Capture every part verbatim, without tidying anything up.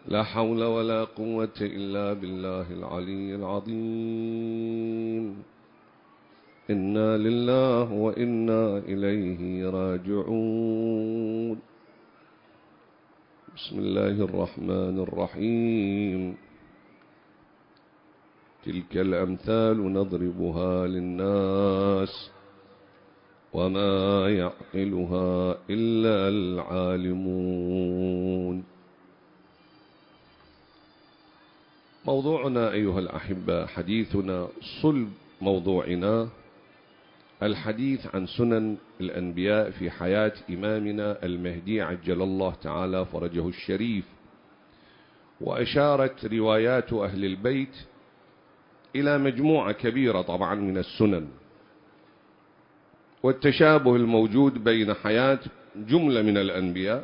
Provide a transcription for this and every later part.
لا حول ولا قوة إلا بالله العلي العظيم. إنا لله وإنا إليه راجعون. بسم الله الرحمن الرحيم. تلك الأمثال نضربها للناس وما يعقلها إلا العالمون. موضوعنا أيها الأحبة، حديثنا صلب موضوعنا الحديث عن سنن الأنبياء في حياة إمامنا المهدي عجل الله تعالى فرجه الشريف. وأشارت روايات أهل البيت إلى مجموعة كبيرة طبعا من السنن والتشابه الموجود بين حياة جملة من الأنبياء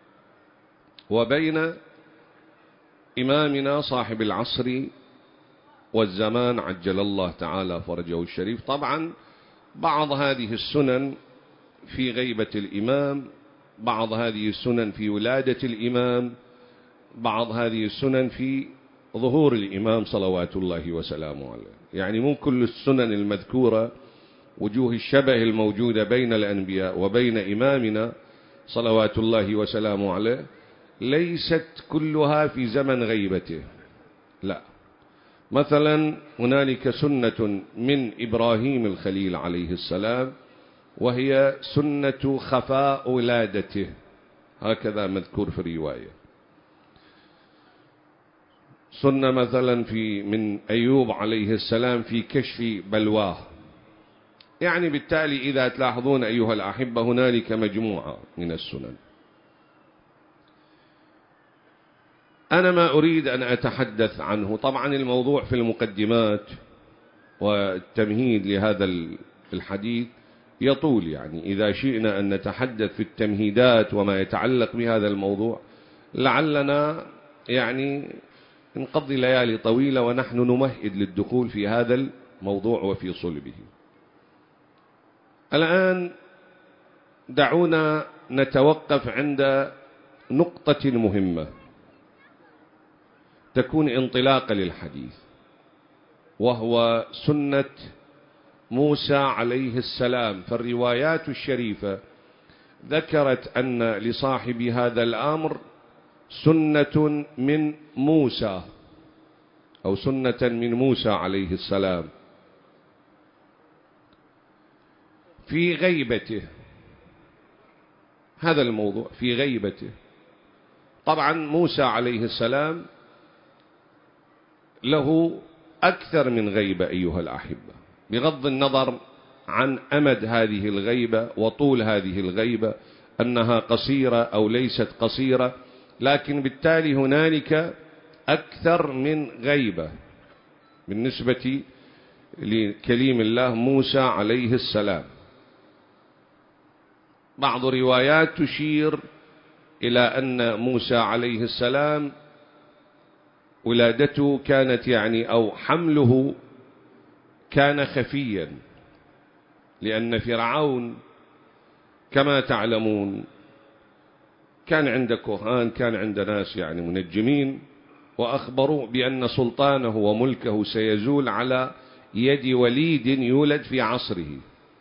وبين إمامنا صاحب العصر والزمان عجل الله تعالى فرجه الشريف. طبعا بعض هذه السنن في غيبة الإمام، بعض هذه السنن في ولادة الإمام، بعض هذه السنن في ظهور الإمام صلوات الله وسلامه عليه. يعني مو كل السنن المذكورة وجوه الشبه الموجودة بين الأنبياء وبين إمامنا صلوات الله وسلامه عليه ليست كلها في زمن غيبته، لا. مثلا هنالك سنة من إبراهيم الخليل عليه السلام وهي سنة خفاء ولادته، هكذا مذكور في الرواية. سنة مثلا في من أيوب عليه السلام في كشف بلواه. يعني بالتالي إذا تلاحظون أيها الأحبة هنالك مجموعة من السنن. أنا ما أريد أن أتحدث عنه، طبعا الموضوع في المقدمات والتمهيد لهذا الحديث يطول، يعني إذا شئنا أن نتحدث في التمهيدات وما يتعلق بهذا الموضوع لعلنا يعني نقضي ليالي طويلة ونحن نمهد للدخول في هذا الموضوع وفي صلبه. الآن دعونا نتوقف عند نقطة مهمة تكون انطلاقا للحديث، وهو سنة موسى عليه السلام. فالروايات الشريفة ذكرت أن لصاحب هذا الأمر سنة من موسى أو سنة من موسى عليه السلام في غيبته. هذا الموضوع في غيبته. طبعا موسى عليه السلام له أكثر من غيبة أيها الأحبة، بغض النظر عن أمد هذه الغيبة وطول هذه الغيبة، أنها قصيرة أو ليست قصيرة، لكن بالتالي هنالك أكثر من غيبة بالنسبة لكليم الله موسى عليه السلام. بعض روايات تشير إلى أن موسى عليه السلام ولادته كانت يعني أو حمله كان خفيا، لأن فرعون كما تعلمون كان عند كهان، كان عند ناس يعني منجمين، وأخبروا بأن سلطانه وملكه سيزول على يد وليد يولد في عصره.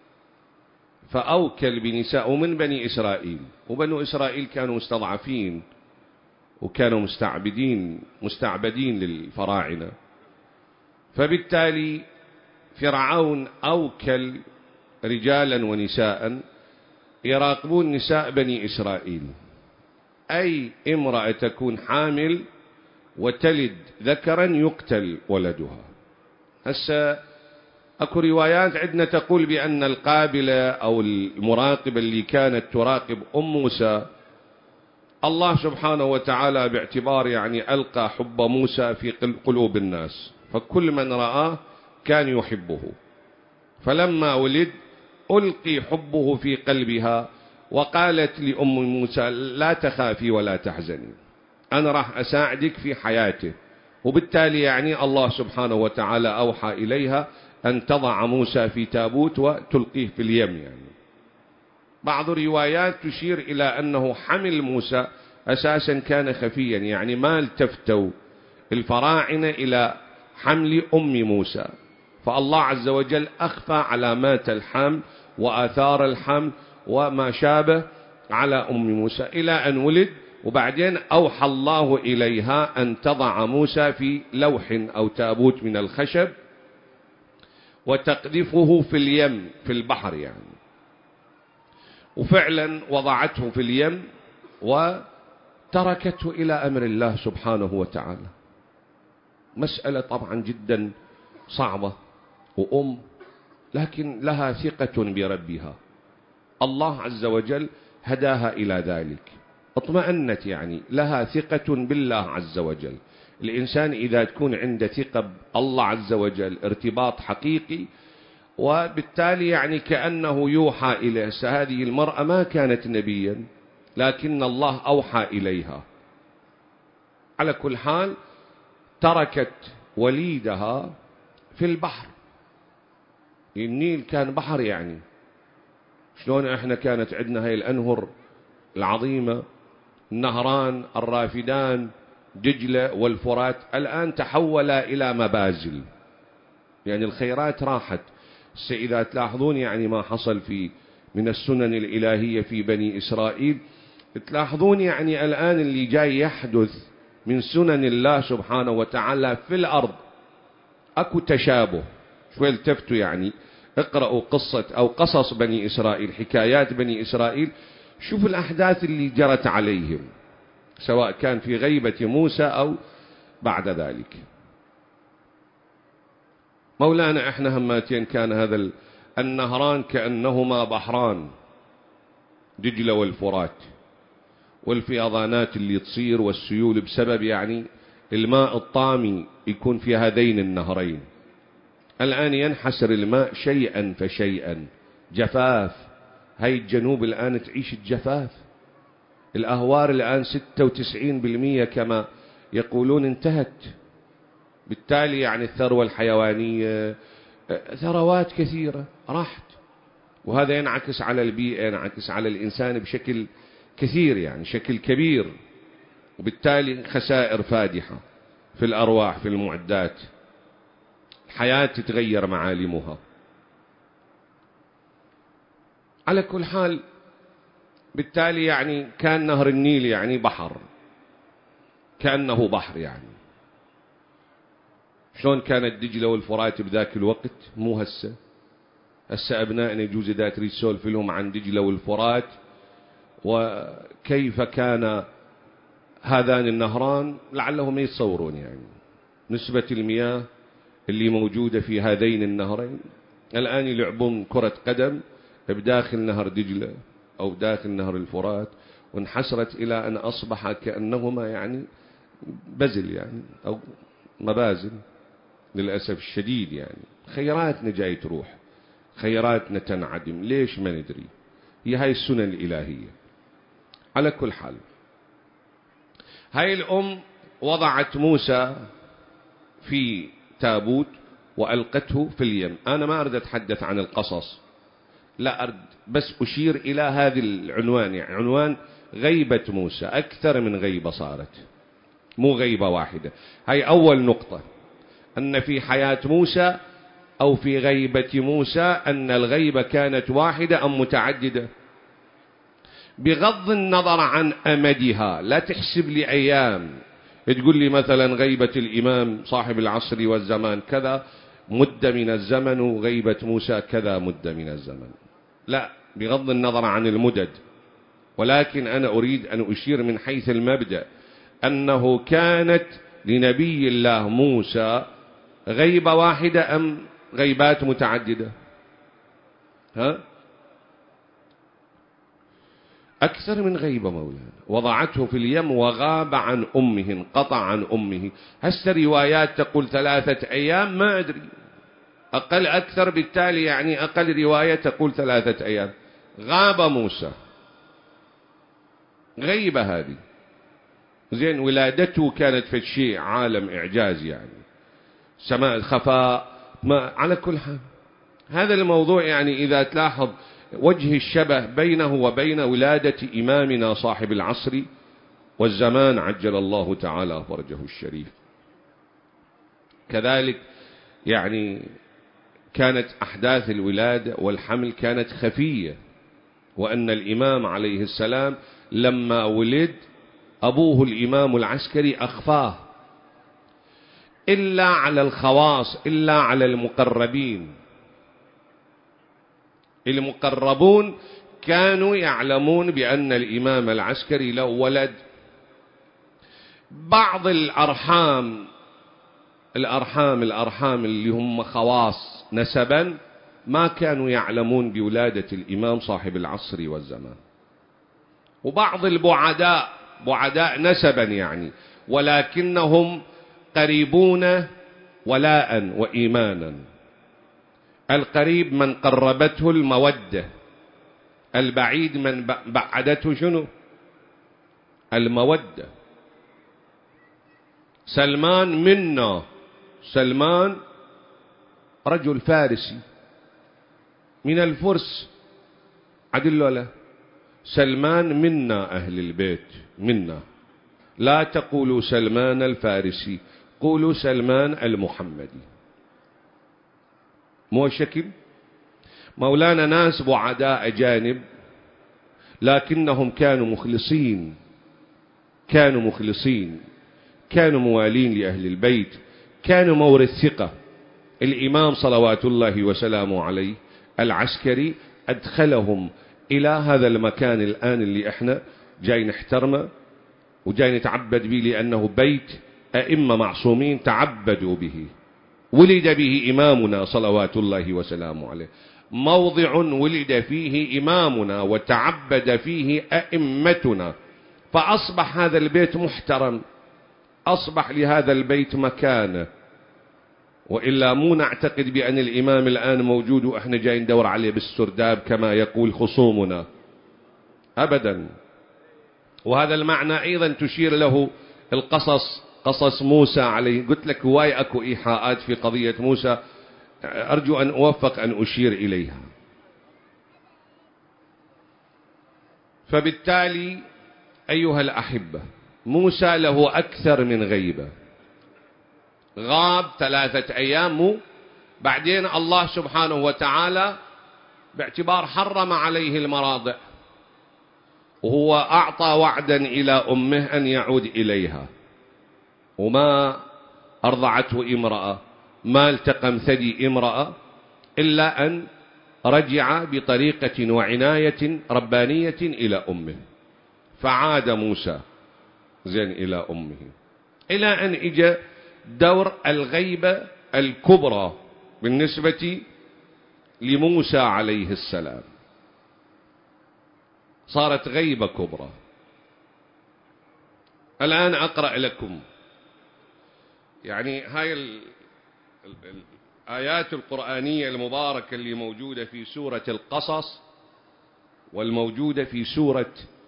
فأوكل بنساء من بني إسرائيل، وبنو إسرائيل كانوا مستضعفين وكانوا مستعبدين مستعبدين للفراعنة. فبالتالي فرعون أوكل رجالا ونساء يراقبون نساء بني إسرائيل. أي امرأة تكون حامل وتلد ذكرا يقتل ولدها. هسه أكو روايات عندنا تقول بأن القابلة أو المراقبة اللي كانت تراقب أم موسى، الله سبحانه وتعالى باعتبار يعني ألقى حب موسى في قلوب الناس، فكل من رآه كان يحبه. فلما ولد ألقي حبه في قلبها، وقالت لأم موسى لا تخافي ولا تحزني، أنا راح أساعدك في حياته. وبالتالي يعني الله سبحانه وتعالى أوحى إليها أن تضع موسى في تابوت وتلقيه في اليم. يعني بعض الروايات تشير إلى أنه حمل موسى أساسا كان خفيا، يعني ما التفتوا الفراعنة إلى حمل أم موسى، فالله عز وجل أخفى علامات الحمل وآثار الحمل وما شابه على أم موسى إلى أن ولد، وبعدين أوحى الله إليها أن تضع موسى في لوح أو تابوت من الخشب وتقذفه في اليم في البحر يعني. وفعلا وضعته في اليم وتركته إلى أمر الله سبحانه وتعالى. مسألة طبعا جدا صعبة، وأم لكن لها ثقة بربها، الله عز وجل هداها إلى ذلك، اطمأنت يعني لها ثقة بالله عز وجل. الإنسان إذا تكون عنده ثقة بالله عز وجل ارتباط حقيقي، وبالتالي يعني كأنه يوحى إليه. هذه المرأة ما كانت نبيا لكن الله أوحى إليها. على كل حال تركت وليدها في البحر. النيل كان بحر، يعني شلون احنا كانت عندنا هاي الأنهر العظيمة، النهران الرافدان دجلة والفرات، الآن تحولا إلى مبازل، يعني الخيرات راحت. إذا تلاحظون يعني ما حصل في من السنن الإلهية في بني إسرائيل، تلاحظون يعني الآن اللي جاي يحدث من سنن الله سبحانه وتعالى في الأرض أكو تشابه. شوي التفتوا يعني اقرأوا قصة أو قصص بني إسرائيل، حكايات بني إسرائيل، شوفوا الأحداث اللي جرت عليهم سواء كان في غيبة موسى أو بعد ذلك. مولانا احنا هماتين كان هذا النهران كأنهما بحران، دجلة والفرات، والفيضانات اللي تصير والسيول بسبب يعني الماء الطامي يكون في هذين النهرين. الآن ينحسر الماء شيئا فشيئا، جفاف. هاي الجنوب الآن تعيش الجفاف، الأهوار الآن ستة وتسعين بالمئة كما يقولون انتهت. بالتالي يعني الثروة الحيوانية، ثروات كثيرة راحت، وهذا ينعكس على البيئة، ينعكس على الإنسان بشكل كثير يعني شكل كبير، وبالتالي خسائر فادحة في الأرواح في المعدات، الحياة تتغير معالمها. على كل حال بالتالي يعني كان نهر النيل يعني بحر، كأنه بحر يعني. شلون كانت دجلة والفرات بذاك الوقت؟ مو هسه. هسه أبنائنا يجوز إذا تريد تسولف لهم عن دجلة والفرات وكيف كان هذان النهران لعلهم يتصورون يعني نسبة المياه اللي موجودة في هذين النهرين. الآن يلعبون كرة قدم بداخل نهر دجلة أو بداخل نهر الفرات، وانحسرت إلى أن أصبح كأنهما يعني بزل يعني أو مبازل للأسف الشديد. يعني خيراتنا جاي تروح، خيراتنا تنعدم، ليش ما ندري. هي هاي السنن الإلهية. على كل حال هاي الأم وضعت موسى في تابوت وألقته في اليم. أنا ما أريد أتحدث عن القصص، لا أريد بس أشير إلى هذا العنوان، يعني عنوان غيبة موسى. أكثر من غيبة صارت، مو غيبة واحدة. هاي أول نقطة، أن في حياة موسى أو في غيبة موسى أن الغيبة كانت واحدة أم متعددة، بغض النظر عن أمدها. لا تحسب لي أيام تقول لي مثلا غيبة الإمام صاحب العصر والزمان كذا مدة من الزمن، وغيبة موسى كذا مدة من الزمن. لا، بغض النظر عن المدد، ولكن أنا أريد أن أشير من حيث المبدأ أنه كانت لنبي الله موسى غيبة واحدة أم غيبات متعددة؟ ها؟ أكثر من غيبة مولانا. وضعته في اليم وغاب عن أمه، انقطع عن أمه. هسه روايات تقول ثلاثة أيام، ما أدري، أقل أكثر، بالتالي يعني أقل رواية تقول ثلاثة أيام. غاب موسى، غيبة هذه. زين ولادته كانت في شيء عالم إعجاز يعني، سماء خفاء ما. على كل حال هذا الموضوع يعني إذا تلاحظ وجه الشبه بينه وبين ولادة إمامنا صاحب العصر والزمان عجل الله تعالى فرجه الشريف. كذلك يعني كانت أحداث الولادة والحمل كانت خفية، وأن الإمام عليه السلام لما ولد أبوه الإمام العسكري أخفاه إلا على الخواص، إلا على المقربين. المقربون كانوا يعلمون بأن الإمام العسكري له ولد. بعض الأرحام الأرحام الأرحام اللي هم خواص نسبا ما كانوا يعلمون بولادة الإمام صاحب العصر والزمان. وبعض البعداء بعداء نسبا يعني، ولكنهم قريبون ولاء وإيمانا. القريب من قربته المودة، البعيد من بعدته شنو؟ المودة. سلمان منا، سلمان رجل فارسي من الفرس، عدل له سلمان منا أهل البيت، منا. لا تقولوا سلمان الفارسي، قولوا سلمان المحمدي. مو شكل مولانا ناس بعداء أجانب، لكنهم كانوا مخلصين، كانوا مخلصين، كانوا موالين لأهل البيت، كانوا مورث ثقة. الإمام صلوات الله وسلامه عليه العسكري أدخلهم إلى هذا المكان الآن اللي احنا جاي نحترمه وجاي نتعبد به، لأنه بيت أئمة معصومين تعبدوا به، ولد به إمامنا صلوات الله وسلامه عليه، موضع ولد فيه إمامنا وتعبد فيه أئمتنا، فأصبح هذا البيت محترم، أصبح لهذا البيت مكانه. وإلا مو نعتقد بأن الإمام الآن موجود وإحنا جاي ندور عليه بالسرداب كما يقول خصومنا، أبدا. وهذا المعنى أيضا تشير له القصص، قصص موسى عليه. قلت لك هواي أكو إيحاءات في قضية موسى، أرجو أن أوفق أن أشير إليها. فبالتالي أيها الأحبة، موسى له أكثر من غيبة. غاب ثلاثة أيام، بعدين الله سبحانه وتعالى باعتبار حرم عليه المراضع، وهو أعطى وعدا إلى أمه أن يعود إليها، وما أرضعته امرأة، ما التقم ثدي امرأة، إلا أن رجع بطريقة وعناية ربانية إلى أمه، فعاد موسى زين إلى أمه، إلى أن إجا دور الغيبة الكبرى بالنسبة لموسى عليه السلام. صارت غيبة كبرى. الآن أقرأ لكم يعني هاي ال الآيات القرآنية المباركة اللي موجودة في سورة القصص والموجودة في سورة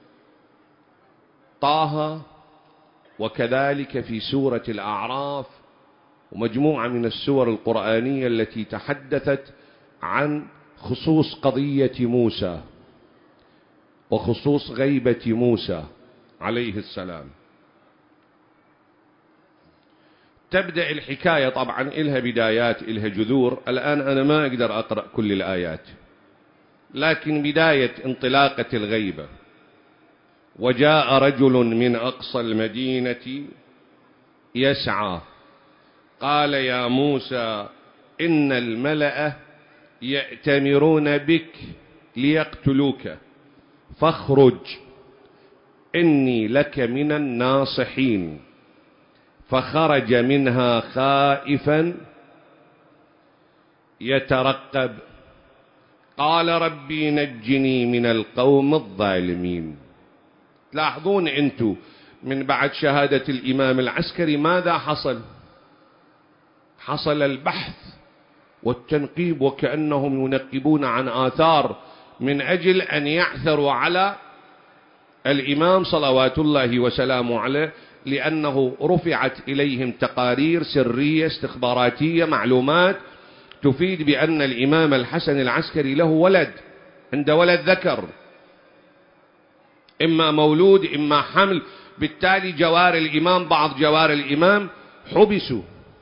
طه وكذلك في سورة الأعراف، ومجموعة من السور القرآنية التي تحدثت عن خصوص قضية موسى وخصوص غيبة موسى عليه السلام. تبدأ الحكاية طبعا إلها بدايات، إلها جذور. الآن أنا ما أقدر أقرأ كل الآيات، لكن بداية انطلاقة الغيبة: وجاء رجل من أقصى المدينة يسعى قال يا موسى إن الملأ يأتمرون بك ليقتلوك فاخرج إني لك من الناصحين. فخرج منها خائفا يترقب قال ربي نجني من القوم الظالمين. تلاحظون أنتم من بعد شهادة الإمام العسكري ماذا حصل؟ حصل البحث والتنقيب، وكأنهم ينقبون عن آثار من أجل أن يعثروا على الإمام صلوات الله وسلامه عليه، لأنه رفعت إليهم تقارير سرية استخباراتية، معلومات تفيد بأن الإمام الحسن العسكري له ولد، عنده ولد ذكر، إما مولود إما حمل، بالتالي جوار الإمام بعض جوار الإمام حبسوا،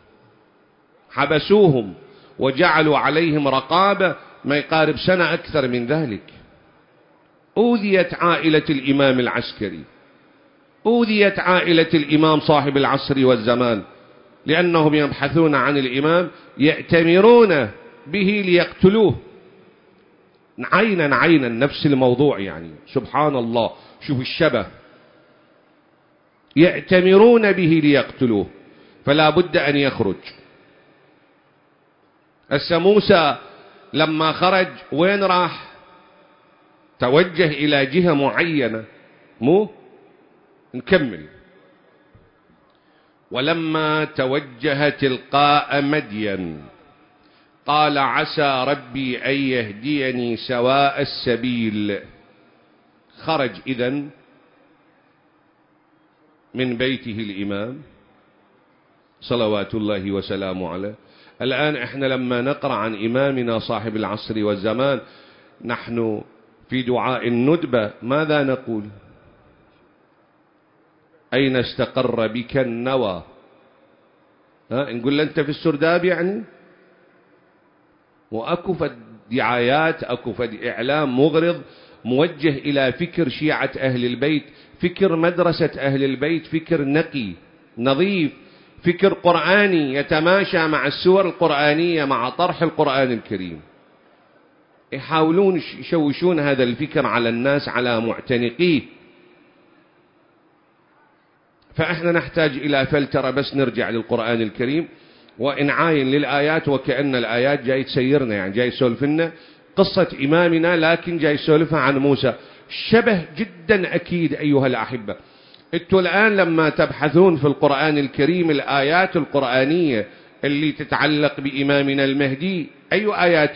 حبسوهم وجعلوا عليهم رقابة ما يقارب سنة أكثر من ذلك. أوذيت عائلة الإمام العسكري، أوذيت عائلة الإمام صاحب العصر والزمان، لأنهم يبحثون عن الإمام يأتمرون به ليقتلوه. عينا عينا نفس الموضوع، يعني سبحان الله، شوف الشبه، يأتمرون به ليقتلوه، فلا بد أن يخرج. هسه موسى لما خرج وين راح؟ توجه إلى جهة معينة، مو نكمل. ولما توجه تلقاء مدين قال عسى ربي أن يهديني سواء السبيل. خرج إذن من بيته الإمام صلوات الله وسلامه عليه. الآن احنا لما نقرأ عن إمامنا صاحب العصر والزمان، نحن في دعاء الندبة ماذا نقول؟ أين استقر بك النوى؟ ها نقول له أنت في السرداب يعني؟ وأكو فد دعايات، أكو فد إعلام مغرض موجه إلى فكر شيعة أهل البيت، فكر مدرسة أهل البيت، فكر نقي نظيف، فكر قرآني يتماشى مع السور القرآنية، مع طرح القرآن الكريم. يحاولون يشوشون هذا الفكر على الناس، على معتنقيه. فإحنا نحتاج إلى فلترة، بس نرجع للقرآن الكريم ونعاين للآيات، وكأن الآيات جاي تسيرنا، يعني جاي يسولف لنا قصة إمامنا، لكن جاي يسولفها عن موسى. شبه جدا أكيد أيها الأحبة. انتوا الآن لما تبحثون في القرآن الكريم الآيات القرآنية اللي تتعلق بإمامنا المهدي، أي آيات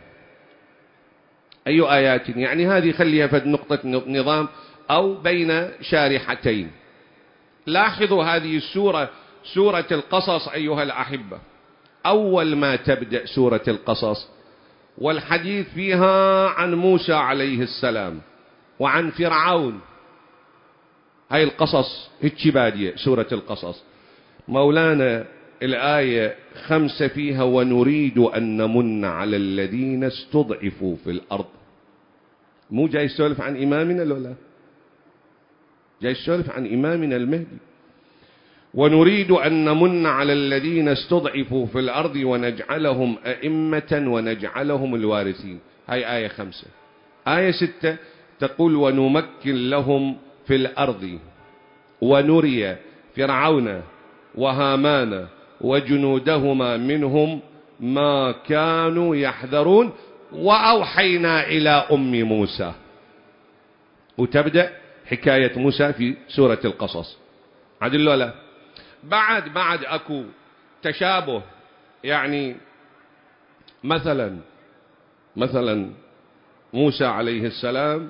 أي آيات يعني هذه خليها في نقطة نظام أو بين شارحتين. لاحظوا هذه السورة، سورة القصص أيها الأحبة، أول ما تبدأ سورة القصص والحديث فيها عن موسى عليه السلام وعن فرعون. هاي القصص هيك بادية سورة القصص. مولانا الآية خمسة فيها ونريد أن نمن على الذين استضعفوا في الأرض. مو جاي يسولف عن إمامنا لولا، جاي يسولف عن إمامنا المهدي. ونريد أن نمن على الذين استضعفوا في الأرض ونجعلهم أئمة ونجعلهم الوارثين. هاي آية خمسة. آية ستة تقول ونمكن لهم في الأرض ونري فرعون وهامان وجنودهما منهم ما كانوا يحذرون وأوحينا إلى أم موسى. وتبدأ حكاية موسى في سورة القصص. عدل ولا بعد بعد أكو تشابه، يعني مثلا مثلا موسى عليه السلام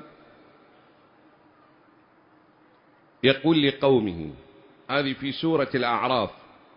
يقول لقومه، هذه في سورة الأعراف،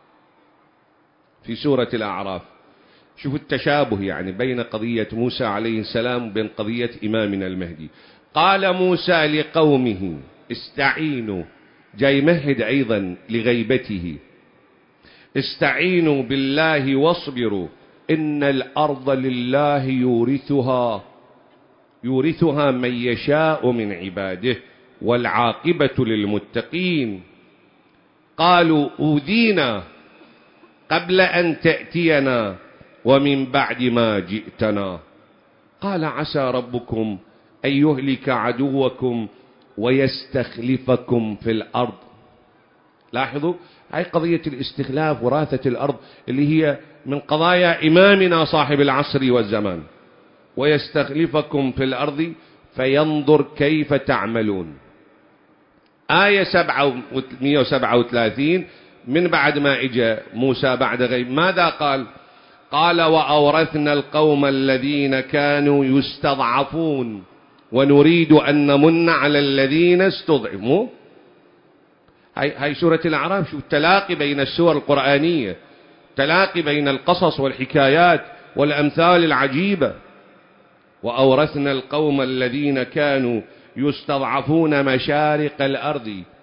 في سورة الأعراف. شوفوا التشابه يعني بين قضية موسى عليه السلام وبين قضية إمامنا المهدي. قال موسى لقومه استعينوا، جاي مهد أيضا لغيبته، استعينوا بالله واصبروا إن الأرض لله يورثها يورثها من يشاء من عباده والعاقبة للمتقين. قالوا أوذينا قبل أن تأتينا ومن بعد ما جئتنا. قال عسى ربكم أن يهلك عدوكم ويستخلفكم في الأرض. لاحظوا هاي قضية الاستخلاف، وراثة الأرض، اللي هي من قضايا إمامنا صاحب العصر والزمان. ويستخلفكم في الأرض فينظر كيف تعملون. آية مئة وسبعة وثلاثين من بعد ما إجا موسى بعد غيب ماذا قال؟ قال وأورثنا القوم الذين كانوا يستضعفون ونريد أن نمن على الذين استضعفوا. هاي, هاي سورة الأعراف. شوف التلاقي بين السور القرآنية، تلاقي بين القصص والحكايات والأمثال العجيبة. وأورثنا القوم الذين كانوا يستضعفون مشارق الأرض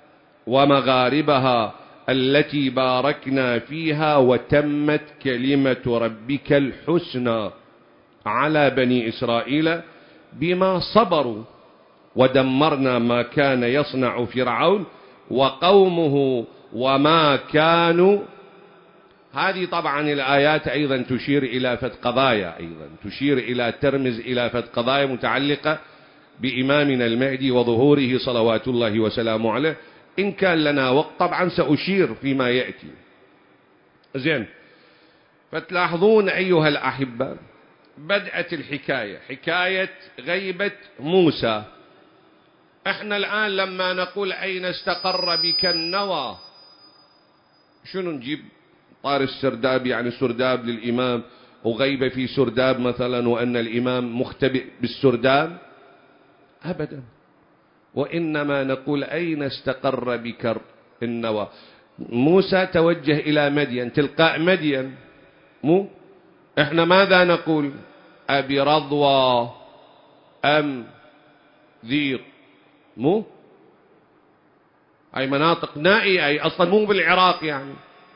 ومغاربها التي باركنا فيها وتمت كلمة ربك الحسنى على بني إسرائيل بما صبروا ودمرنا ما كان يصنع فرعون وقومه وما كانوا. هذه طبعا الآيات أيضا تشير إلى فد قضايا، أيضا تشير إلى ترمز إلى فد قضايا متعلقة بإمامنا المهدي وظهوره صلوات الله وسلامه عليه. إن كان لنا وقت طبعا سأشير فيما يأتي. زين، فتلاحظون أيها الأحبة بدأت الحكاية، حكاية غيبة موسى. احنا الآن لما نقول أين استقر بك النوى، شنو نجيب؟ طار السرداب، يعني سرداب للإمام وغيبة في سرداب مثلا، وأن الإمام مختبئ بالسرداب؟ أبدا، وإنما نقول أين استقر بك النوى. موسى توجه إلى مدين، تلقاء مدين، مو احنا ماذا نقول؟ أبي رضوى أم ذيق، مو أي مناطق نائية، أي أصلا مو بالعراق، يعني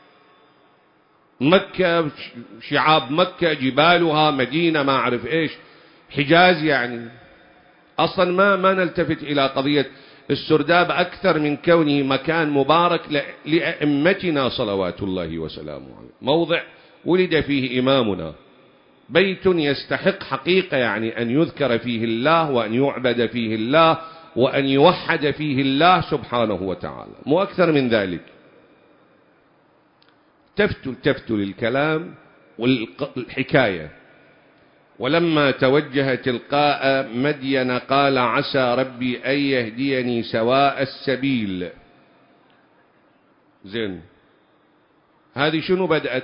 مكة، شعاب مكة، جبالها، مدينة، ما أعرف إيش، حجاز، يعني أصلا ما ما نلتفت إلى قضية السرداب أكثر من كونه مكان مبارك لأئمتنا صلوات الله وسلامه عليه، موضع ولد فيه إمامنا، بيت يستحق حقيقة يعني أن يذكر فيه الله وأن يعبد فيه الله وأن يوحد فيه الله سبحانه وتعالى، مو أكثر من ذلك. تفتوا تفتوا للكلام والحكاية. ولما توجه تلقاء مدين قال عسى ربي أن يهديني سواء السبيل. زين، هذه شنو بدأت؟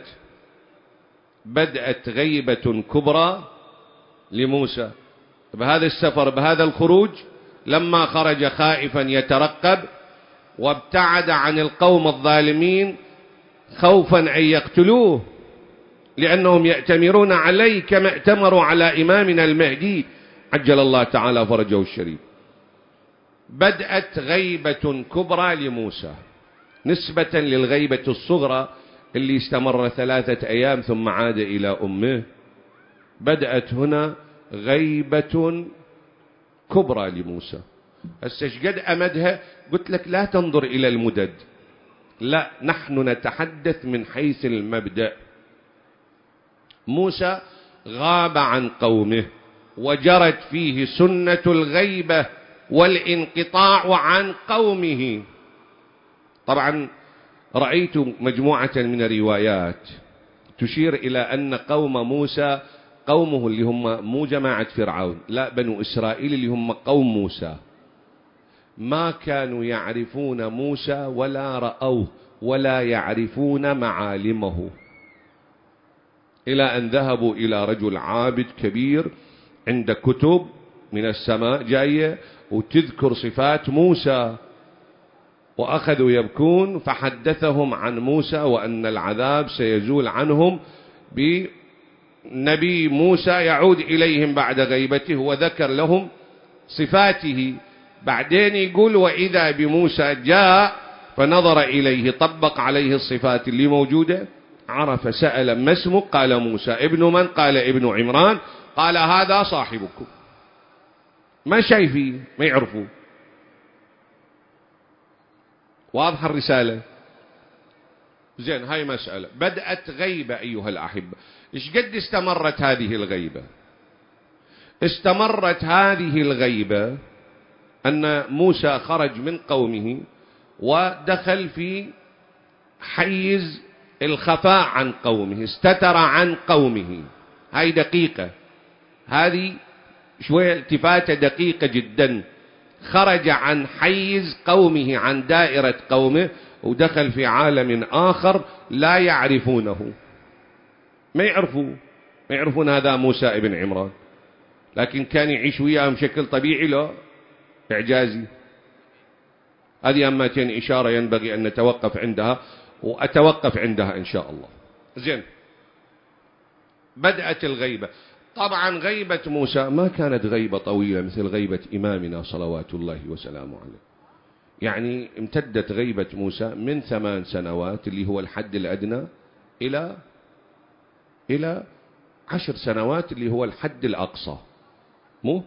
بدأت غيبة كبرى لموسى بهذا السفر، بهذا الخروج، لما خرج خائفا يترقب وابتعد عن القوم الظالمين خوفا أن يقتلوه، لأنهم يأتمرون عليه كما ائتمروا على إمامنا المهدي عجل الله تعالى فرجه الشريف. بدأت غيبة كبرى لموسى نسبة للغيبة الصغرى اللي استمر ثلاثة أيام ثم عاد إلى أمه. بدأت هنا غيبة كبرى لموسى. السجد أمدها، قلت لك لا تنظر إلى المدد، لا، نحن نتحدث من حيث المبدأ. موسى غاب عن قومه وجرت فيه سنة الغيبة والانقطاع عن قومه. طبعا رأيت مجموعة من الروايات تشير إلى أن قوم موسى قومه اللي هم مو جماعة فرعون، لا، بنو إسرائيل اللي هم قوم موسى، ما كانوا يعرفون موسى ولا رأوه ولا يعرفون معالمه، إلى أن ذهبوا إلى رجل عابد كبير عند كتب من السماء جاية وتذكر صفات موسى، وأخذوا يبكون، فحدثهم عن موسى وأن العذاب سيزول عنهم بنبي موسى يعود إليهم بعد غيبته، وذكر لهم صفاته. بعدين يقول وإذا بموسى جاء فنظر إليه، طبق عليه الصفات اللي موجودة، عرف، سأل ما اسمه، قال موسى. ابن من؟ قال ابن عمران. قال هذا صاحبكم. ما شايفين، ما يعرفوا. واضح الرسالة؟ زين، هاي مسألة. بدأت غيبة أيها الأحبة. إيش قد استمرت هذه الغيبة؟ استمرت هذه الغيبة أن موسى خرج من قومه ودخل في حيز الخفاء عن قومه، استتر عن قومه. هاي دقيقة، هذه شوية التفاتة دقيقة جدا. خرج عن حيز قومه، عن دائرة قومه، ودخل في عالم آخر لا يعرفونه، ما يعرفوا ما يعرفون هذا موسى ابن عمران، لكن كان يعيش وياهم بشكل طبيعي، لا إعجازي. هذه أمتين إشارة ينبغي أن نتوقف عندها، وأتوقف عندها إن شاء الله. زين، بدأت الغيبة. طبعا غيبة موسى ما كانت غيبة طويلة مثل غيبة إمامنا صلوات الله وسلامه عليه. يعني امتدت غيبة موسى من ثمان سنوات اللي هو الحد الأدنى إلى إلى عشر سنوات اللي هو الحد الأقصى. مو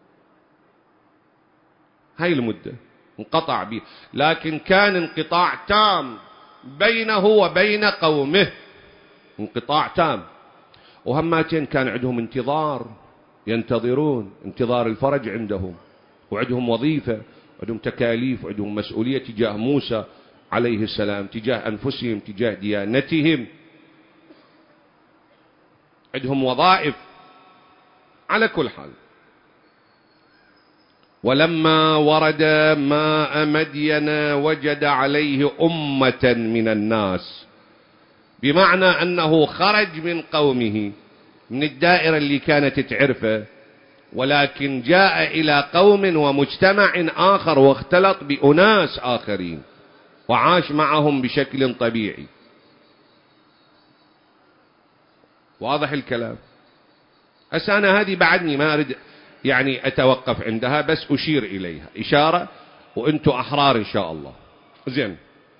هاي المدة انقطع به، لكن كان انقطاع تام بينه وبين قومه، انقطاع تام. وهماتين كان عندهم انتظار، ينتظرون انتظار الفرج عندهم، وعندهم وظيفة، عندهم تكاليف، عندهم مسؤولية تجاه موسى عليه السلام، تجاه أنفسهم، تجاه ديانتهم، عندهم وظائف. على كل حال، ولما ورد ماء مدين وجد عليه أمة من الناس، بمعنى أنه خرج من قومه، من الدائرة اللي كانت تعرفه، ولكن جاء إلى قوم ومجتمع آخر واختلط بأناس آخرين وعاش معهم بشكل طبيعي. واضح الكلام؟ هسه أنا هذه بعدني ما أريد يعني أتوقف عندها، بس أشير إليها إشارة وأنتم أحرار إن شاء الله. زين.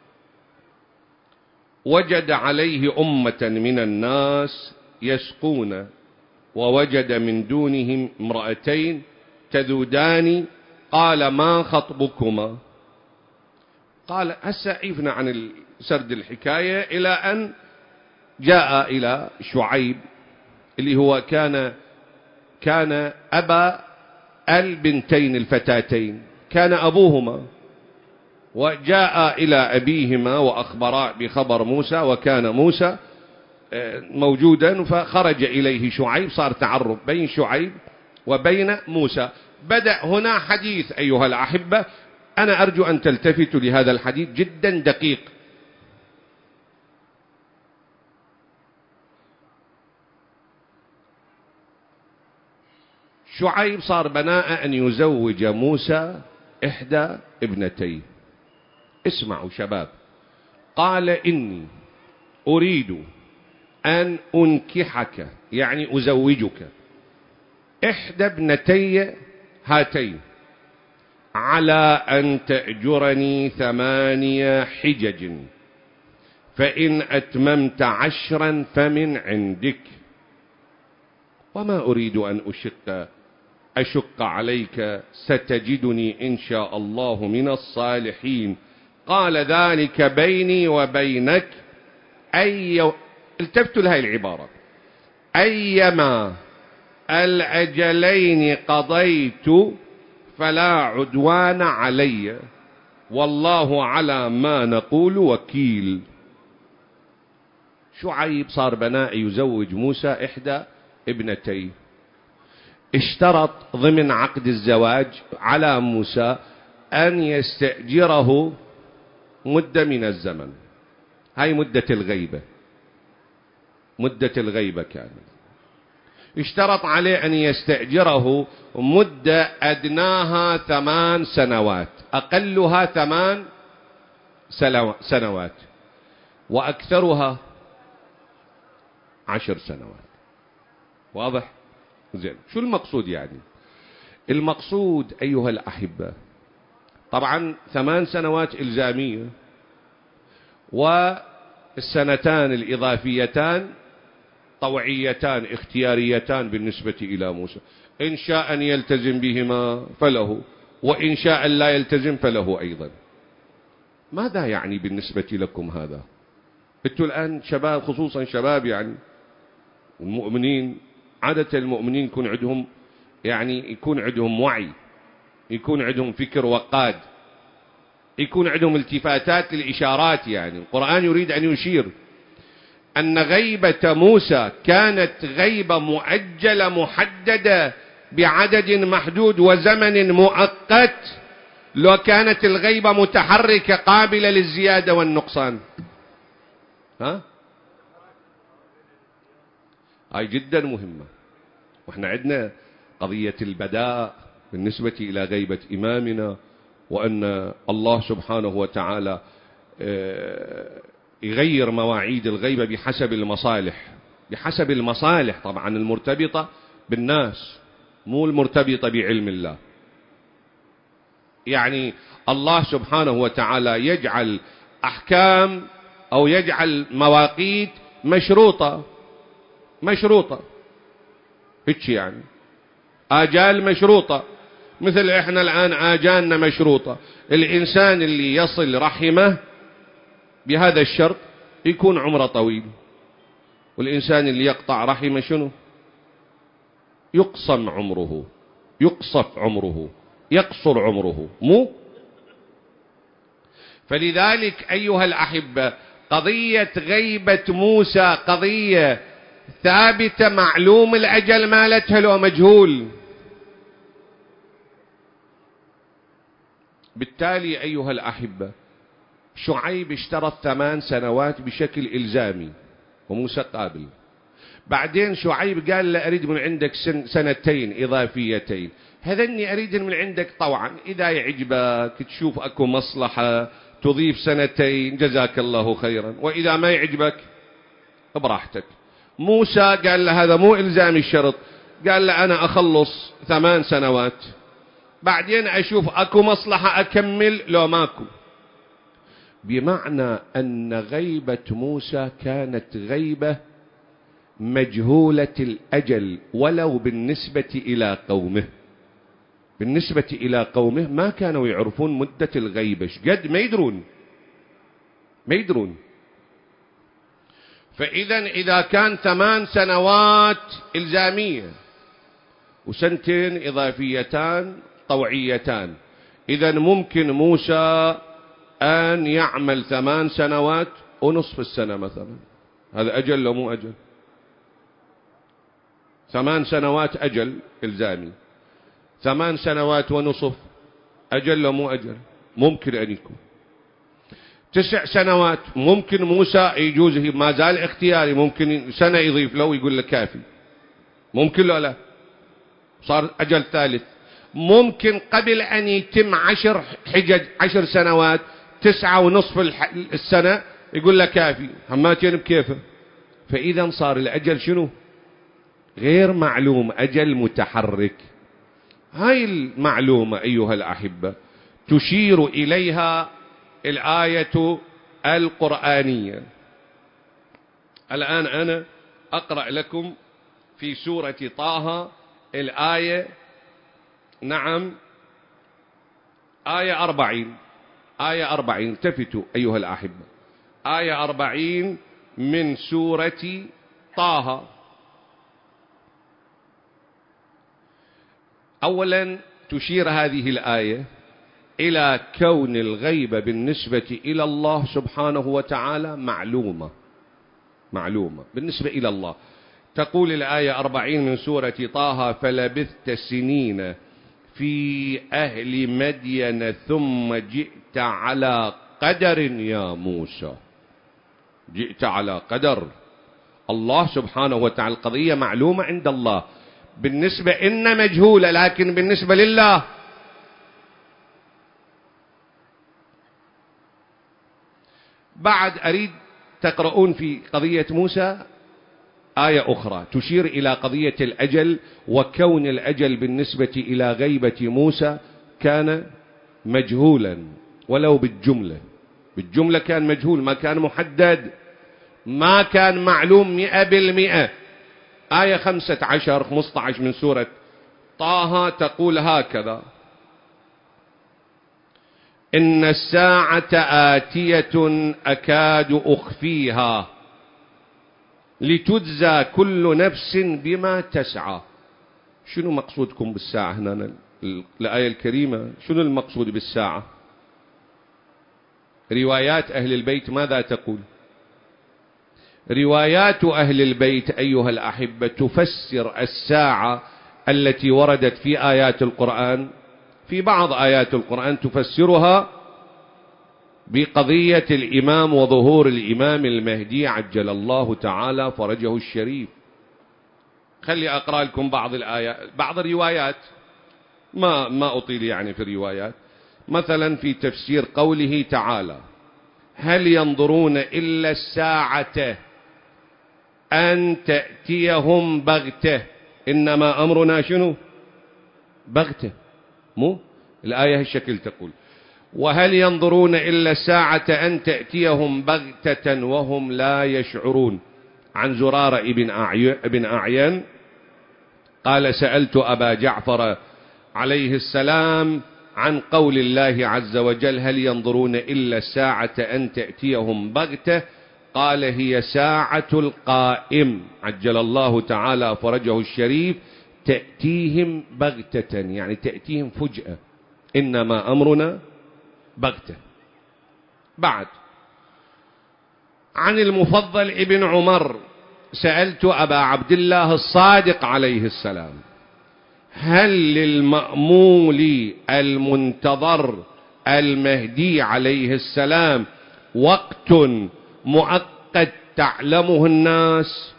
وجد عليه أمة من الناس يسقون، ووجد من دونهم امرأتين تذودان، قال ما خطبكما؟ قال هسه عيفنا عن سرد الحكاية إلى أن جاء إلى شعيب اللي هو كان كان أبا البنتين الفتاتين، كان أبوهما، وجاء إلى أبيهما وأخبرا بخبر موسى، وكان موسى موجودا، فخرج إليه شعيب، صار تعرف بين شعيب وبين موسى. بدأ هنا حديث أيها الأحبة، أنا أرجو أن تلتفتوا لهذا الحديث جدا دقيق. شعيب صار بناء أن يزوج موسى إحدى ابنتيه. اسمعوا شباب، قال إني أريد أن أنكحك، يعني أزوجك، إحدى ابنتي هاتين على أن تأجرني ثمانية حجج، فإن أتممت عشرا فمن عندك، وما أريد أن أشق أشق عليك، ستجدني إن شاء الله من الصالحين. قال ذلك بيني وبينك، أي التفتوا لهذه العبارة، أيما الأجلين قضيت فلا عدوان علي، والله على ما نقول وكيل. شعيب صار بناء يزوج موسى إحدى ابنتيه، اشترط ضمن عقد الزواج على موسى أن يستأجره مدة من الزمن. هاي مدة الغيبة، مدة الغيبة كانت، اشترط عليه أن يستأجره مدة أدناها ثمان سنوات، أقلها ثمان سنوات، وأكثرها عشر سنوات. واضح؟ زين. شو المقصود يعني؟ المقصود أيها الأحبة، طبعا ثمان سنوات إلزامية، والسنتان الإضافيتان طوعيتان اختياريتان بالنسبة إلى موسى، إن شاء أن يلتزم بهما فله، وإن شاء أن لا يلتزم فله أيضا. ماذا يعني بالنسبة لكم هذا؟ أنتوا الآن شباب، خصوصا شباب يعني المؤمنين، عادة المؤمنين يكون عندهم يعني يكون عندهم وعي، يكون عندهم فكر وقاد، يكون عندهم التفاتات للإشارات. يعني القرآن يريد أن يشير أن غيبة موسى كانت غيبة مؤجلة محددة بعدد محدود وزمن مؤقت. لو كانت الغيبة متحركة قابلة للزيادة والنقصان، ها؟ هاي جدا مهمة. واحنا عندنا قضية البداء بالنسبة إلى غيبة إمامنا، وأن الله سبحانه وتعالى يغير مواعيد الغيبة بحسب المصالح، بحسب المصالح طبعا المرتبطة بالناس، مو المرتبطة بعلم الله. يعني الله سبحانه وتعالى يجعل أحكام أو يجعل مواقيت مشروطة مشروطة هيك يعني آجال مشروطة، مثل إحنا الآن آجالنا مشروطة. الإنسان اللي يصل رحمه بهذا الشرط يكون عمره طويل، والإنسان اللي يقطع رحمه شنو؟ يقصم عمره، يقصف عمره، يقصر عمره، مو؟ فلذلك أيها الأحبة قضية غيبة موسى قضية ثابتة معلوم الأجل مالتها لو مجهول. بالتالي أيها الأحبة شعيب اشترط ثمان سنوات بشكل إلزامي وموسى قابل. بعدين شعيب قال له أريد من عندك سن سنتين إضافيتين، هذني أريد من عندك طوعا، إذا يعجبك تشوف أكو مصلحة تضيف سنتين جزاك الله خيرا، وإذا ما يعجبك براحتك. موسى قال له هذا مو إلزامي الشرط، قال له أنا أخلص ثمان سنوات بعدين أشوف أكو مصلحة أكمل لو ماكو. بمعنى أن غيبة موسى كانت غيبة مجهولة الأجل ولو بالنسبة إلى قومه. بالنسبة إلى قومه ما كانوا يعرفون مدة الغيبة، قد ما يدرون ما يدرون. فإذا إذا كان ثمان سنوات إلزامية وسنتين إضافيتان طوعيتان، إذا ممكن موسى أن يعمل ثمان سنوات ونصف السنة مثلا. هذا أجل لو مو أجل؟ ثمان سنوات أجل إلزامي، ثمان سنوات ونصف أجل لو مو أجل؟ ممكن أن يكون. تسع سنوات ممكن موسى يجوز ما زال اختياري، ممكن سنة يضيف له ويقول له كافي، ممكن له لا صار أجل ثالث. ممكن قبل أن يتم عشر حجج عشر سنوات تسعة ونصف السنة يقول له كافي، هماتين بكيفه. فإذا صار الأجل شنو؟ غير معلوم، أجل متحرك. هاي المعلومة أيها الأحبة تشير إليها الآية القرآنية. الآن أنا أقرأ لكم في سورة طه الآية، نعم آية أربعين، آية أربعين، التفتوا أيها الأحبة، آية أربعين من سورة طه. أولا تشير هذه الآية إلى كون الغيبة بالنسبة إلى الله سبحانه وتعالى معلومة معلومة بالنسبة إلى الله. تقول الآية أربعين من سورة طه: فلبثت سنين في أهل مدين ثم جئت على قدر يا موسى. جئت على قدر الله سبحانه وتعالى، القضية معلومة عند الله، بالنسبة إن مجهولة، لكن بالنسبة لله بعد. أريد تقرؤون في قضية موسى آية أخرى تشير إلى قضية الأجل، وكون الأجل بالنسبة إلى غيبة موسى كان مجهولا ولو بالجملة. بالجملة كان مجهول، ما كان محدد، ما كان معلوم مئة بالمئة. آية خمسة عشر خمسة عشر من سورة طه تقول هكذا: إن الساعة آتية أكاد أخفيها لتجزى كل نفس بما تسعى. شنو مقصودكم بالساعة هنا؟ الآية الكريمة شنو المقصود بالساعة؟ روايات أهل البيت ماذا تقول؟ روايات أهل البيت أيها الأحبة تفسر الساعة التي وردت في آيات القرآن، في بعض آيات القرآن تفسرها بقضية الإمام وظهور الإمام المهدي عجل الله تعالى فرجه الشريف. خلي أقرأ لكم بعض الآيات، بعض الروايات، ما ما أطيل يعني في الروايات. مثلا في تفسير قوله تعالى: هل ينظرون إلا الساعة أن تأتيهم بغتة إنما أمرنا شنو؟ بغتة، مو الآية هالشكل تقول: وهل ينظرون إلا الساعة أن تأتيهم بغتة وهم لا يشعرون. عن زرارة ابن أعين قال: سألت أبا جعفر عليه السلام عن قول الله عز وجل: هل ينظرون إلا الساعة أن تأتيهم بغتة؟ قال: هي ساعة القائم عجل الله تعالى فرجه الشريف، تأتيهم بغتة يعني تأتيهم فجأة، إنما أمرنا بغتة. بعد عن المفضل ابن عمر: سألت أبا عبد الله الصادق عليه السلام: هل للمأمول المنتظر المهدي عليه السلام وقت مؤقت تعلمه الناس؟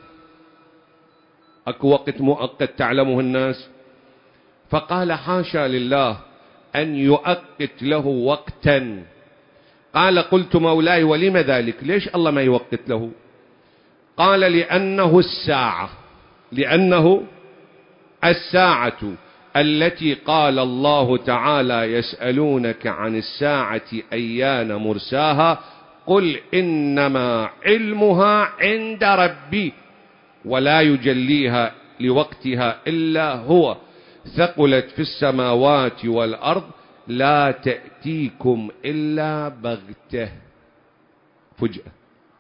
أكو وقت مؤقت تعلمه الناس؟ فقال: حاشا لله أن يؤقت له وقتا. قال: قلت: مولاي ولم ذلك؟ ليش الله ما يوقت له؟ قال: لأنه الساعة لأنه الساعة التي قال الله تعالى: يسألونك عن الساعة أيان مرساها قل إنما علمها عند ربي ولا يجليها لوقتها إلا هو ثقلت في السماوات والأرض لا تأتيكم إلا بغتة، فجأة.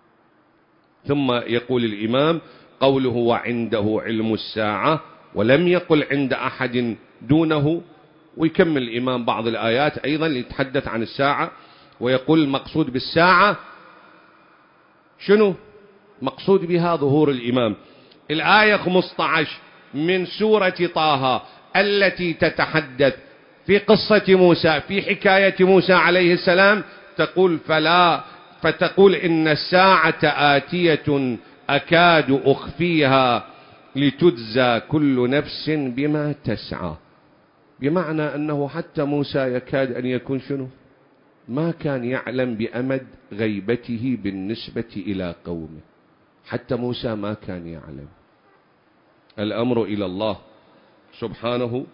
ثم يقول الإمام: قوله وعنده علم الساعة، ولم يقل عند أحد دونه. ويكمل الإمام بعض الآيات أيضا يتحدث عن الساعة ويقول: المقصود بالساعة شنو؟ مقصود بها ظهور الإمام. الآية خمسة عشر من سورة طه التي تتحدث في قصة موسى، في حكاية موسى عليه السلام، تقول: فلا فتقول إن الساعة آتية أكاد أخفيها لتجزى كل نفس بما تسعى. بمعنى أنه حتى موسى يكاد أن يكون شنو؟ ما كان يعلم بأمد غيبته بالنسبة إلى قومه، حتى موسى ما كان يعلم. الأمر إلى الله سبحانه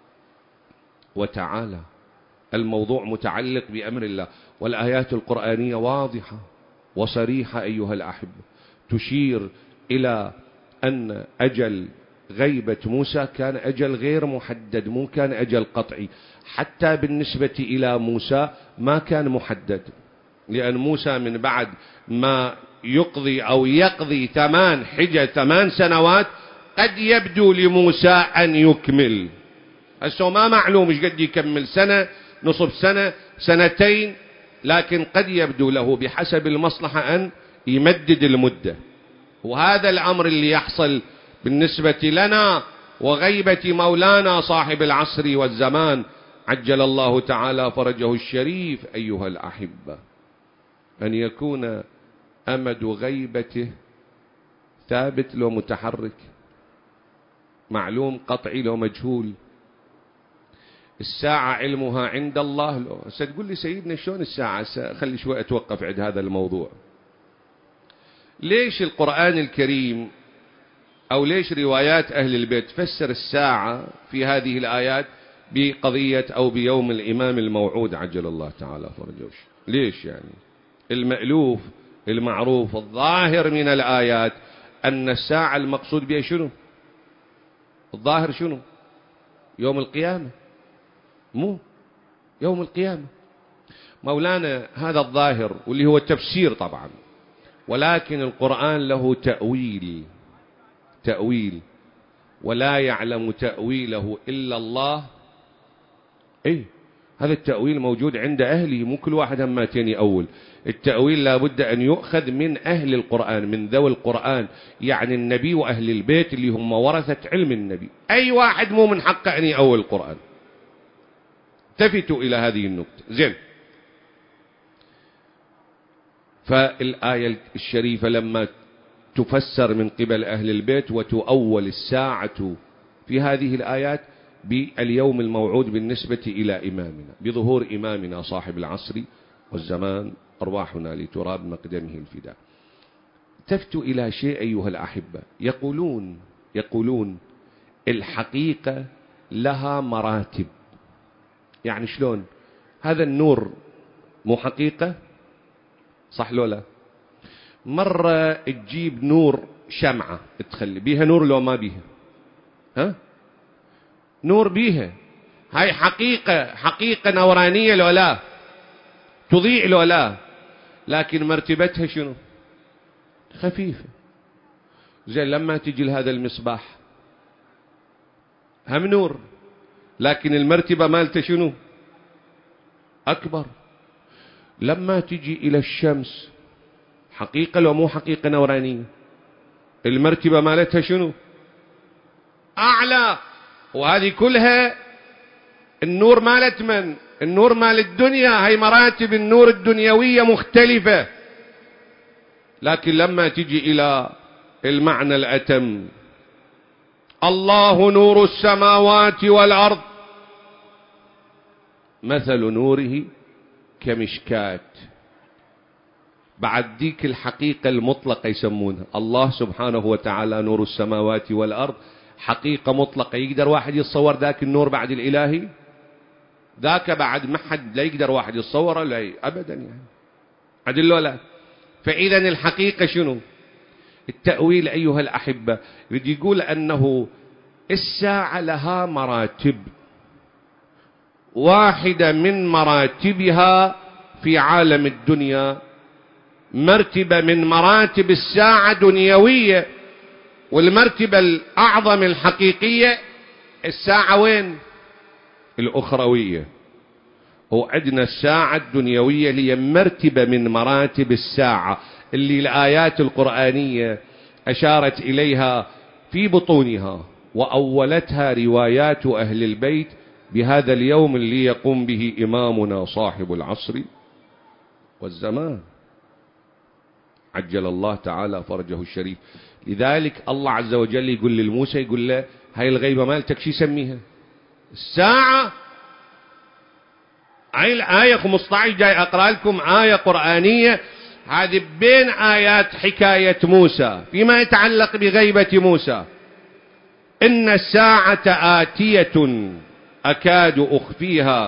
وتعالى، الموضوع متعلق بأمر الله. والآيات القرآنية واضحة وصريحة أيها الأحبة، تشير إلى أن أجل غيبة موسى كان أجل غير محدد، مو كان أجل قطعي. حتى بالنسبة إلى موسى ما كان محدد، لأن موسى من بعد ما يقضي أو يقضي ثمان حجة ثمان سنوات قد يبدو لموسى أن يكمل. هسه ما معلوم ايش قد يكمل، سنة، نصف سنة، سنتين، لكن قد يبدو له بحسب المصلحة أن يمدد المدة. وهذا الأمر اللي يحصل بالنسبة لنا وغيبة مولانا صاحب العصر والزمان عجل الله تعالى فرجه الشريف أيها الأحبة، أن يكون أمد غيبته ثابت لو متحرك، معلوم قطعي لو مجهول. الساعة علمها عند الله. لو ستقول لي سيدنا شلون الساعة؟ خلي شوي أتوقف عند هذا الموضوع. ليش القرآن الكريم أو ليش روايات أهل البيت تفسر الساعة في هذه الآيات بقضية أو بيوم الإمام الموعود عجل الله تعالى فرجه؟ ليش يعني؟ المألوف المعروف الظاهر من الآيات أن الساعة المقصود بها شنو؟ الظاهر شنو؟ يوم القيامة، مو يوم القيامة. مولانا هذا الظاهر واللي هو التفسير طبعا، ولكن القرآن له تأويل تأويل ولا يعلم تأويله إلا الله. إيه، هذا التأويل موجود عند أهله، مو كل واحد هماتين يأول. التأويل لابد أن يؤخذ من أهل القرآن، من ذوي القرآن، يعني النبي وأهل البيت اللي هم ورثة علم النبي. أي واحد مو من حقه أن يأول القرآن. التفتوا إلى هذه النقطة زين. فالآية الشريفة لما تفسر من قبل أهل البيت وتؤول الساعة في هذه الآيات باليوم الموعود بالنسبة إلى إمامنا، بظهور إمامنا صاحب العصر والزمان، أرواحنا لتراب مقدمه الفداء. تفتوا إلى شيء أيها الأحبة، يقولون يقولون الحقيقة لها مراتب. يعني شلون؟ هذا النور مو حقيقة؟ صح لو لا؟ مرة تجيب نور شمعة تخلي بيها نور لو ما بيها؟ ها؟ نور بيها، هاي حقيقة، حقيقة نورانية لو لا؟ تضيء لو لا؟ لكن مرتبتها شنو؟ خفيفة. زين لما تجي لهذا المصباح هم نور، لكن المرتبة مالته شنو؟ أكبر. لما تجي إلى الشمس حقيقة لو مو حقيقة نورانية؟ المرتبة مالتها شنو؟ أعلى. وهذه كلها النور مالت من؟ النور مال الدنيا. هاي مراتب النور الدنيوية مختلفة. لكن لما تجي إلى المعنى الأتم، الله نور السماوات والأرض مثل نوره كمشكاة. بعد ديك الحقيقة المطلقة يسمونها الله سبحانه وتعالى نور السماوات والأرض، حقيقة مطلقة. يقدر واحد يتصور ذاك النور بعد الإلهي؟ ذاك بعد ما حد لا يقدر واحد يتصوره لا أبدا يعني. عدل لا. فإذا الحقيقة شنو؟ التأويل أيها الأحبة يريد يقول أنه الساعة لها مراتب، واحدة من مراتبها في عالم الدنيا مرتبة من مراتب الساعة دنيوية، والمرتبة الأعظم الحقيقية الساعة وين؟ الأخروية. وعندنا الساعة الدنيوية هي مرتبة من مراتب الساعة اللي الآيات القرآنية أشارت إليها في بطونها، وأولتها روايات أهل البيت بهذا اليوم اللي يقوم به إمامنا صاحب العصر والزمان عجل الله تعالى فرجه الشريف. لذلك الله عز وجل يقول للموسى، يقول له هاي الغيبة مالتك شو يسميها؟ الساعة. هاي الآية خمسة عشر جاي أقرأ لكم آية قرآنية، هذه بين آيات حكاية موسى فيما يتعلق بغيبة موسى. إن الساعة آتية أكاد أخفيها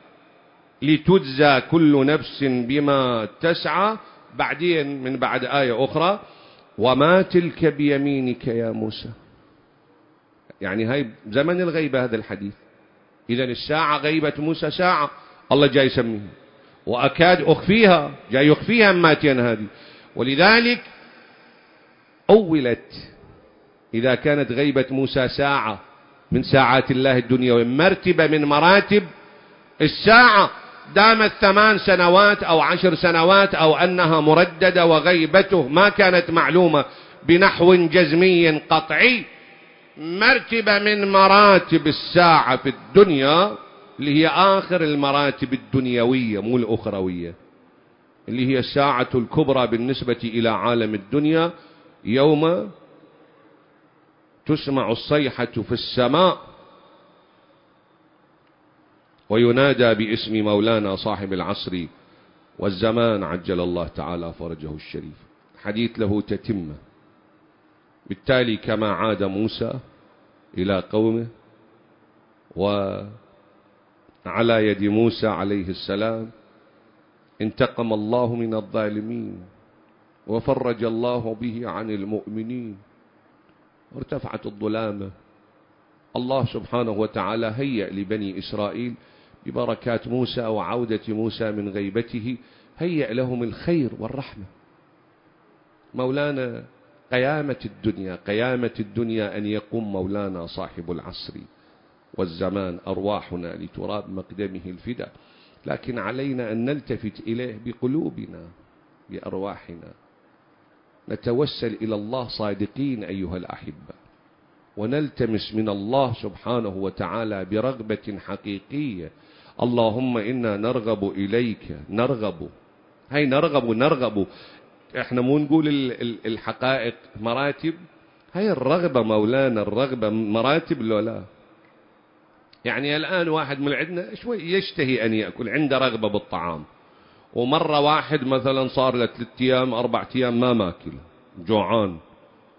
لتجزى كل نفس بما تسعى. بعدين من بعد آية أخرى وما تلك بيمينك يا موسى. يعني هاي زمن الغيبة هذا الحديث. إذن الساعة غيبة موسى ساعة الله جاي يسميها، وأكاد أخفيها جاي يخفيها ماتين هذه. ولذلك أولت إذا كانت غيبة موسى ساعة من ساعات الله الدنيا مرتبة من مراتب الساعة دامت ثمان سنوات أو عشر سنوات أو أنها مرددة وغيبته ما كانت معلومة بنحو جزمي قطعي، مرتبة من مراتب الساعة في الدنيا اللي هي آخر المراتب الدنيوية مو الأخروية، اللي هي الساعة الكبرى بالنسبة إلى عالم الدنيا، يوم تسمع الصيحة في السماء وينادى باسم مولانا صاحب العصر والزمان عجل الله تعالى فرجه الشريف. حديث له تتمة. بالتالي كما عاد موسى إلى قومه وعلى يد موسى عليه السلام انتقم الله من الظالمين وفرج الله به عن المؤمنين وارتفعت الظلامة. الله سبحانه وتعالى هيأ لبني إسرائيل ببركات موسى وعودة موسى من غيبته، هيأ لهم الخير والرحمة. مولانا قيامة الدنيا، قيامة الدنيا أن يقوم مولانا صاحب العصر والزمان أرواحنا لتراب مقدمه الفدا، لكن علينا أن نلتفت إليه بقلوبنا بأرواحنا، نتوسل إلى الله صادقين أيها الأحبة، ونلتمس من الله سبحانه وتعالى برغبة حقيقية. اللهم إنا نرغب إليك، نرغب، هاي نرغب نرغب، احنا مو نقول الحقائق مراتب، هاي الرغبة مولانا، الرغبة مراتب لو لا. يعني الآن واحد من عندنا شوي يشتهي أن يأكل، عنده رغبة بالطعام، ومرة واحد مثلا صار له ثلاثة أيام أربعة أيام ما ماكل، جوعان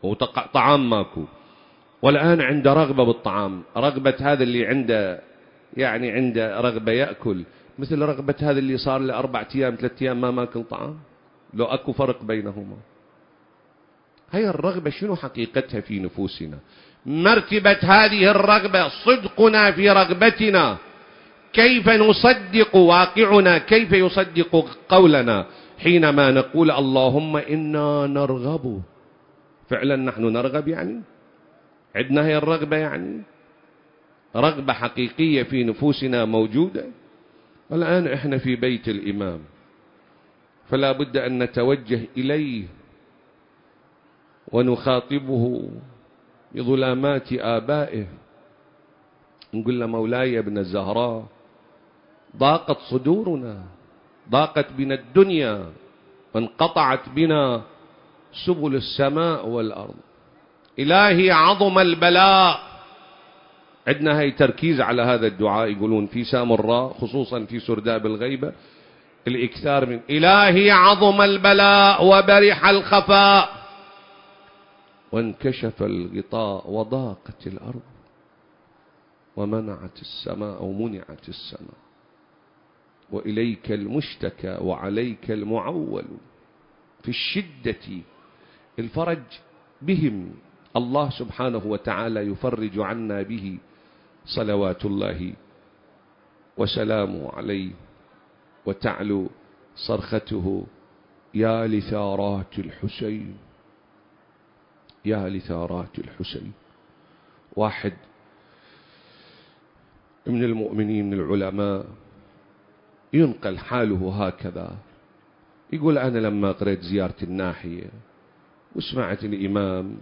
وطعام ماكو، والآن عنده رغبة بالطعام. رغبة هذا اللي عنده يعني عنده رغبة يأكل مثل رغبة هذا اللي صار له أربع أيام ثلاثة أيام ما ماكل طعام، لو أكو فرق بينهما. هي الرغبة شنو حقيقتها في نفوسنا؟ مرتبة هذه الرغبة، صدقنا في رغبتنا، كيف نصدق واقعنا، كيف يصدق قولنا حينما نقول اللهم إنا نرغب. فعلا نحن نرغب، يعني عندنا هي الرغبة، يعني رغبة حقيقية في نفوسنا موجودة. الآن إحنا في بيت الإمام، فلا بد أن نتوجه إليه ونخاطبه بظلامات آبائه، نقول له مولاي ابن الزهراء، ضاقت صدورنا، ضاقت بنا الدنيا، وانقطعت بنا سبل السماء والأرض. إلهي عظم البلاء. عندنا هاي تركيز على هذا الدعاء، يقولون في سامراء خصوصا في سرداب الغيبة الإكثار من إلهي عظم البلاء وبرح الخفاء وانكشف الغطاء وضاقت الأرض ومنعت السماء ومنعت السماء وإليك المشتكى وعليك المعول. في الشدة الفرج بهم الله سبحانه وتعالى يفرج عنا به صلوات الله وسلامه عليه، وتعلو صرخته يا لثارات الحسين، يا لثارات الحسين. واحد من المؤمنين من العلماء ينقل حاله هكذا، يقول أنا لما قرأت زيارة الناحية وسمعت الإمام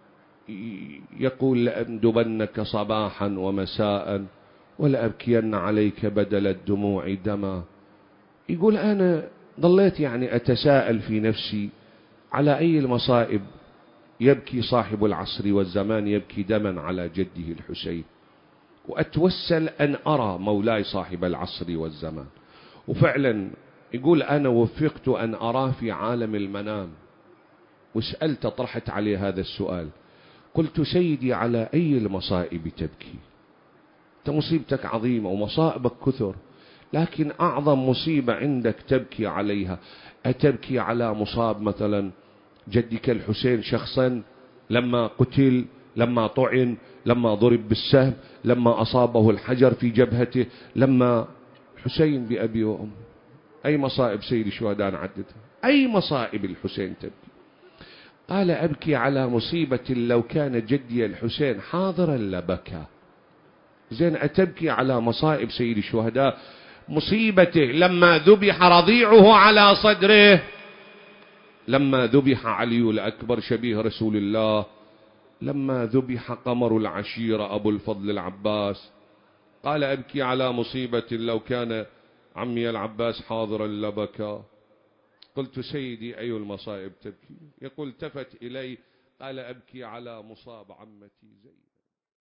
يقول لأندبنك صباحا ومساء ولأبكين عليك بدل الدموع دما، يقول أنا ظليت يعني أتساءل في نفسي على أي المصائب يبكي صاحب العصر والزمان، يبكي دما على جده الحسين، وأتوسل أن أرى مولاي صاحب العصر والزمان. وفعلا يقول أنا وفقت أن أراه في عالم المنام، وسألت طرحت عليه هذا السؤال، قلت سيدي على أي المصائب تبكي؟ أنت مصيبتك عظيمة ومصائبك كثر، لكن أعظم مصيبة عندك تبكي عليها، أتبكي على مصاب مثلا جدك الحسين شخصا لما قتل، لما طعن، لما ضرب بالسهم، لما أصابه الحجر في جبهته، لما حسين بأبي وأم؟ أي مصائب سيد الشهداء عدتها؟ أي مصائب الحسين تبكي؟ قال أبكي على مصيبة لو كان جدي الحسين حاضرا لبكى. زين أتبكي على مصائب سيد الشهداء، مصيبته لما ذبح رضيعه على صدره، لما ذبح علي الأكبر شبيه رسول الله، لما ذبح قمر العشيرة أبو الفضل العباس، قال أبكي على مصيبة لو كان عمي العباس حاضرا لبكى. قلت سيدي أي المصائب تبكي؟ يقول التفت إلي قال أبكي على مصاب عمتي زينب.